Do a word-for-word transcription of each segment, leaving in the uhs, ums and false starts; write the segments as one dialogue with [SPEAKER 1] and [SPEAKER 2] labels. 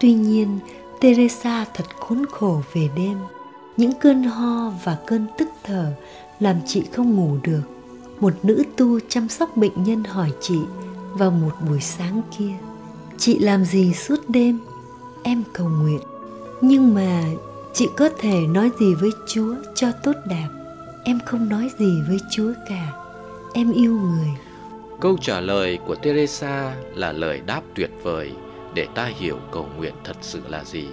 [SPEAKER 1] Tuy nhiên, Teresa thật khốn khổ về đêm. Những cơn ho và cơn tức thở làm chị không ngủ được. Một nữ tu chăm sóc bệnh nhân hỏi chị vào một buổi sáng kia: "Chị làm gì suốt đêm?" "Em cầu nguyện." "Nhưng mà chị có thể nói gì với Chúa cho tốt đẹp?" "Em không nói gì với Chúa cả. Em yêu người."
[SPEAKER 2] Câu trả lời của Teresa là lời đáp tuyệt vời để ta hiểu cầu nguyện thật sự là gì.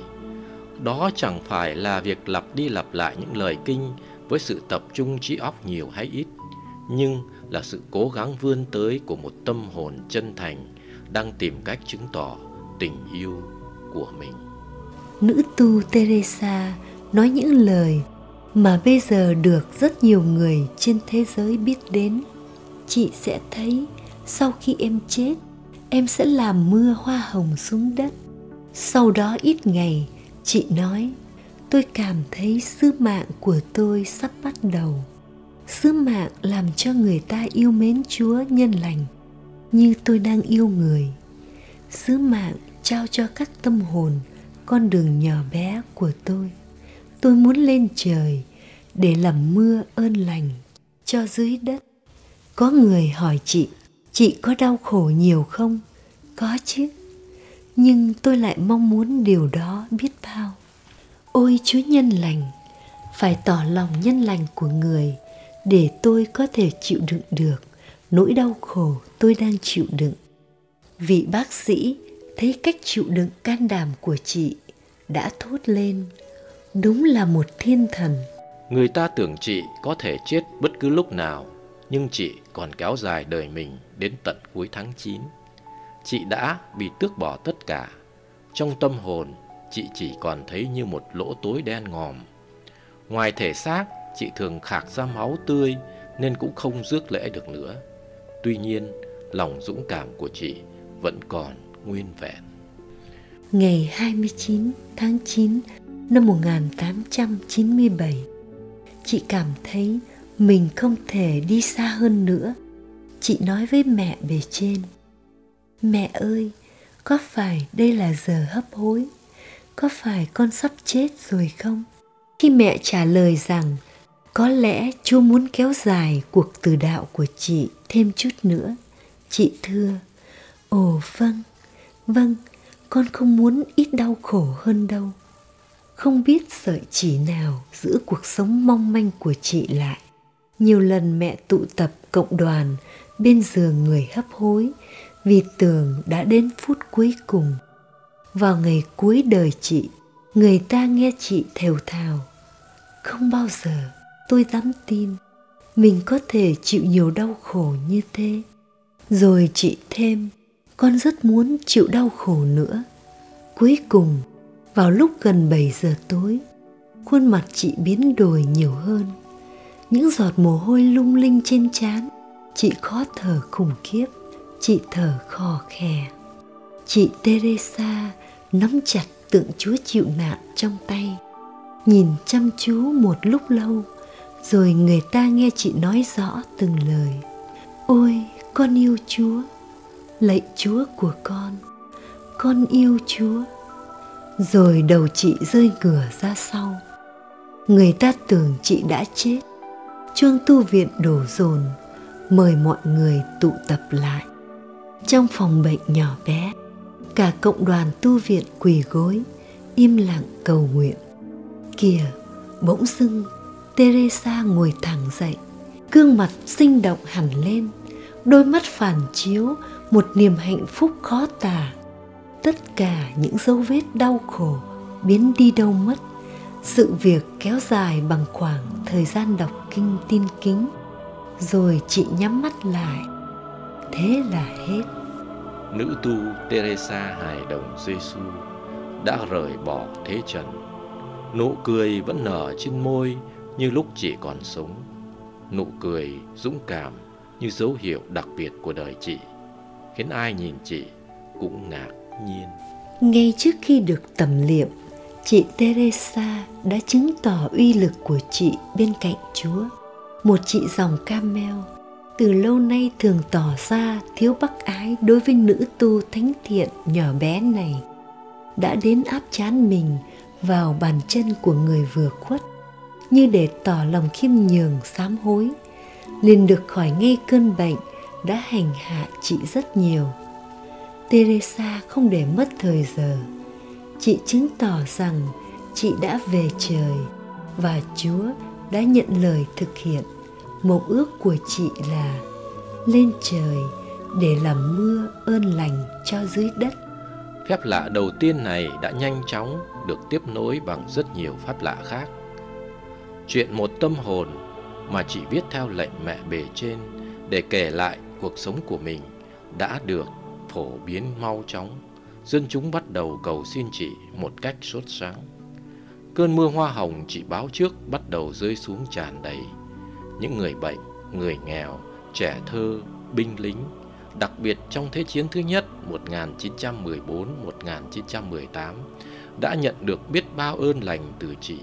[SPEAKER 2] Đó chẳng phải là việc lặp đi lặp lại những lời kinh với sự tập trung trí óc nhiều hay ít, nhưng là sự cố gắng vươn tới của một tâm hồn chân thành đang tìm cách chứng tỏ tình yêu của mình.
[SPEAKER 1] Nữ tu Teresa nói những lời mà bây giờ được rất nhiều người trên thế giới biết đến. "Chị sẽ thấy sau khi em chết, em sẽ làm mưa hoa hồng xuống đất." Sau đó ít ngày, chị nói: "Tôi cảm thấy sứ mạng của tôi sắp bắt đầu. Sứ mạng làm cho người ta yêu mến Chúa nhân lành như tôi đang yêu người. Sứ mạng trao cho các tâm hồn con đường nhỏ bé của tôi. Tôi muốn lên trời để làm mưa ơn lành cho dưới đất." Có người hỏi chị: "Chị có đau khổ nhiều không?" "Có chứ, nhưng tôi lại mong muốn điều đó biết bao." Ôi Chúa nhân lành, phải tỏ lòng nhân lành của người để tôi có thể chịu đựng được nỗi đau khổ tôi đang chịu đựng. Vị bác sĩ thấy cách chịu đựng can đảm của chị đã thốt lên: "Đúng là một thiên thần."
[SPEAKER 2] Người ta tưởng chị có thể chết bất cứ lúc nào, nhưng chị còn kéo dài đời mình đến tận cuối tháng chín. Chị đã bị tước bỏ tất cả. Trong tâm hồn, chị chỉ còn thấy như một lỗ tối đen ngòm. Ngoài thể xác, chị thường khạc ra máu tươi nên cũng không rước lễ được nữa. Tuy nhiên, lòng dũng cảm của chị vẫn còn nguyên vẹn.
[SPEAKER 1] Ngày hai mươi chín tháng chín năm một nghìn tám trăm chín mươi bảy, chị cảm thấy mình không thể đi xa hơn nữa. Chị nói với mẹ bề trên: "Mẹ ơi, có phải đây là giờ hấp hối? Có phải con sắp chết rồi không?" Khi mẹ trả lời rằng có lẽ Chúa muốn kéo dài cuộc tử đạo của chị thêm chút nữa, chị thưa: "Ồ vâng, vâng, con không muốn ít đau khổ hơn đâu." Không biết sợi chỉ nào giữ cuộc sống mong manh của chị lại. Nhiều lần mẹ tụ tập cộng đoàn bên giường người hấp hối vì tưởng đã đến phút cuối cùng. Vào ngày cuối đời chị, người ta nghe chị thều thào: "Không bao giờ tôi dám tin mình có thể chịu nhiều đau khổ như thế." Rồi chị thêm: "Con rất muốn chịu đau khổ nữa." Cuối cùng, vào lúc gần bảy giờ tối, khuôn mặt chị biến đổi nhiều hơn. Những giọt mồ hôi lung linh trên trán, chị khó thở khủng khiếp, chị thở khò khè. Chị Teresa nắm chặt tượng Chúa chịu nạn trong tay, nhìn chăm chú một lúc lâu, rồi người ta nghe chị nói rõ từng lời: "Ôi, con yêu Chúa, lạy Chúa của con, con yêu Chúa." Rồi đầu chị rơi ngửa ra sau. Người ta tưởng chị đã chết. Chuông tu viện đổ dồn, mời mọi người tụ tập lại. Trong phòng bệnh nhỏ bé, cả cộng đoàn tu viện quỳ gối, im lặng cầu nguyện. Kìa, bỗng dưng Teresa ngồi thẳng dậy, gương mặt sinh động hẳn lên, đôi mắt phản chiếu một niềm hạnh phúc khó tả. Tất cả những dấu vết đau khổ biến đi đâu mất. Sự việc kéo dài bằng khoảng thời gian đọc kinh tin kính. Rồi chị nhắm mắt lại. Thế là hết.
[SPEAKER 2] Nữ tu Teresa hài đồng Giêsu đã rời bỏ thế trần. Nụ cười vẫn nở trên môi như lúc chị còn sống. Nụ cười dũng cảm như dấu hiệu đặc biệt của đời chị, khiến ai nhìn chị cũng ngạc nhiên.
[SPEAKER 1] Ngay trước khi được tẩm liệm, chị Teresa đã chứng tỏ uy lực của chị bên cạnh Chúa. Một chị dòng Camel từ lâu nay thường tỏ ra thiếu bác ái đối với nữ tu thánh thiện nhỏ bé này. đã đến áp trán mình vào bàn chân của người vừa khuất, như để tỏ lòng khiêm nhường sám hối. Liền được khỏi ngay cơn bệnh đã hành hạ chị rất nhiều. Teresa không để mất thời giờ. Chị chứng tỏ rằng chị đã về trời và Chúa đã nhận lời thực hiện mộng ước của chị là lên trời để làm mưa ơn lành cho dưới đất.
[SPEAKER 2] Phép lạ đầu tiên này đã nhanh chóng được tiếp nối bằng rất nhiều phép lạ khác. Chuyện một tâm hồn mà chị viết theo lệnh mẹ bề trên để kể lại cuộc sống của mình đã được phổ biến mau chóng. Dân chúng bắt đầu cầu xin chị một cách sốt sắng. Cơn mưa hoa hồng chị báo trước bắt đầu rơi xuống tràn đầy. Những người bệnh, người nghèo, trẻ thơ, binh lính, đặc biệt trong Thế chiến thứ nhất một nghìn chín trăm mười bốn đến một nghìn chín trăm mười tám đã nhận được biết bao ơn lành từ chị.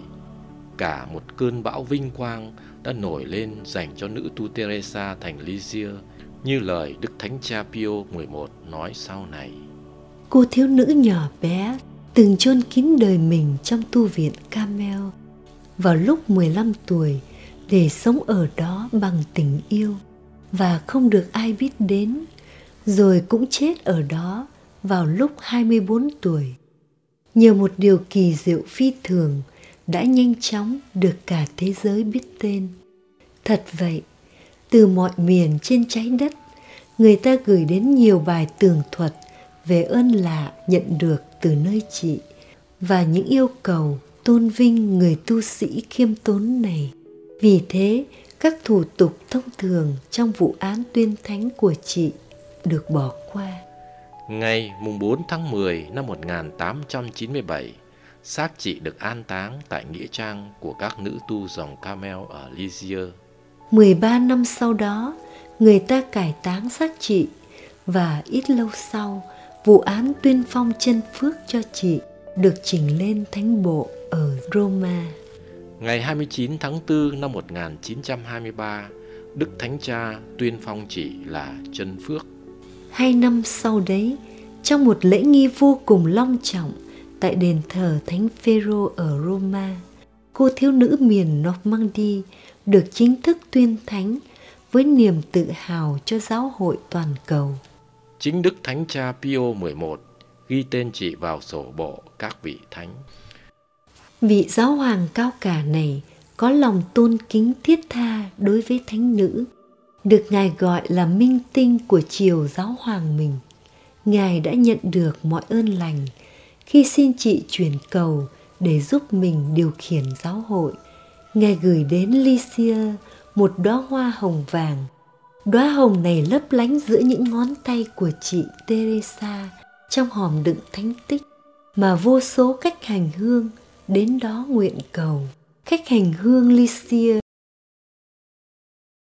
[SPEAKER 2] Cả một cơn bão vinh quang đã nổi lên dành cho nữ tu Teresa thành Lisieux, như lời Đức Thánh Cha Pio mười một nói sau này.
[SPEAKER 1] Cô thiếu nữ nhỏ bé từng chôn kín đời mình trong tu viện Carmel vào lúc mười lăm tuổi để sống ở đó bằng tình yêu và không được ai biết đến, rồi cũng chết ở đó vào lúc hai mươi bốn tuổi. Nhờ một điều kỳ diệu phi thường đã nhanh chóng được cả thế giới biết tên. Thật vậy, từ mọi miền trên trái đất, người ta gửi đến nhiều bài tường thuật về ơn lạ nhận được từ nơi chị và những yêu cầu tôn vinh người tu sĩ khiêm tốn này. Vì thế, các thủ tục thông thường trong vụ án tuyên thánh của chị được bỏ qua.
[SPEAKER 2] Ngày bốn tháng mười năm một nghìn tám trăm chín mươi bảy, xác chị được an táng tại nghĩa trang của các nữ tu dòng Carmel ở Lisieux.
[SPEAKER 1] mười ba năm sau đó, người ta cải táng xác chị và ít lâu sau, vụ án tuyên phong chân phước cho chị được trình lên thánh bộ ở Roma.
[SPEAKER 2] Ngày hai mươi chín tháng tư năm một nghìn chín trăm hai mươi ba, Đức Thánh Cha tuyên phong chị là chân phước.
[SPEAKER 1] Hai năm sau đấy, trong một lễ nghi vô cùng long trọng tại đền thờ Thánh Phêrô ở Roma, cô thiếu nữ miền Normandy được chính thức tuyên thánh với niềm tự hào cho giáo hội toàn cầu.
[SPEAKER 2] Chính Đức Thánh Cha Pio mười một ghi tên chị vào sổ bộ các vị thánh.
[SPEAKER 1] Vị giáo hoàng cao cả này có lòng tôn kính thiết tha đối với thánh nữ, được Ngài gọi là minh tinh của triều giáo hoàng mình. Ngài đã nhận được mọi ơn lành khi xin chị chuyển cầu để giúp mình điều khiển giáo hội. Ngài gửi đến Lisieux một đóa hoa hồng vàng. Đóa hồng này lấp lánh giữa những ngón tay của chị Teresa trong hòm đựng thánh tích mà vô số khách hành hương đến đó nguyện cầu. Khách hành hương Lisieux